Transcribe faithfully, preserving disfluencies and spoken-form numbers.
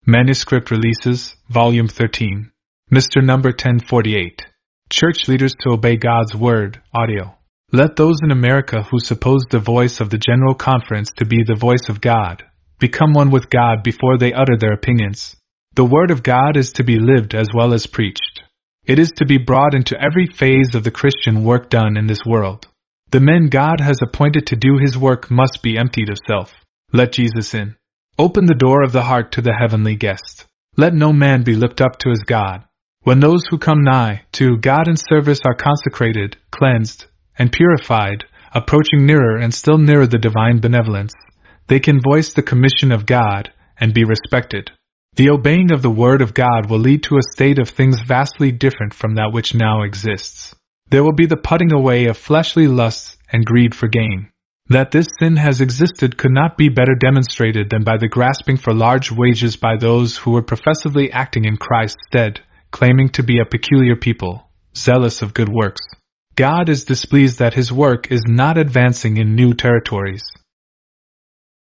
Manuscript Releases, Volume thirteen. Mister Number ten forty-eight. Church Leaders to Obey God's Word, Audio. Let those in America who suppose the voice of the General Conference to be the voice of God, become one with God before they utter their opinions. The Word of God is to be lived as well as preached. It is to be brought into every phase of the Christian work done in this world. The men God has appointed to do His work must be emptied of self. Let Jesus in. Open the door of the heart to the heavenly guest. Let no man be looked up to as God. When those who come nigh to God in service are consecrated, cleansed, and purified, approaching nearer and still nearer the divine benevolence, they can voice the commission of God and be respected. The obeying of the Word of God will lead to a state of things vastly different from that which now exists. There will be the putting away of fleshly lusts and greed for gain. That this sin has existed could not be better demonstrated than by the grasping for large wages by those who were professively acting in Christ's stead, claiming to be a peculiar people, zealous of good works. God is displeased that His work is not advancing in new territories.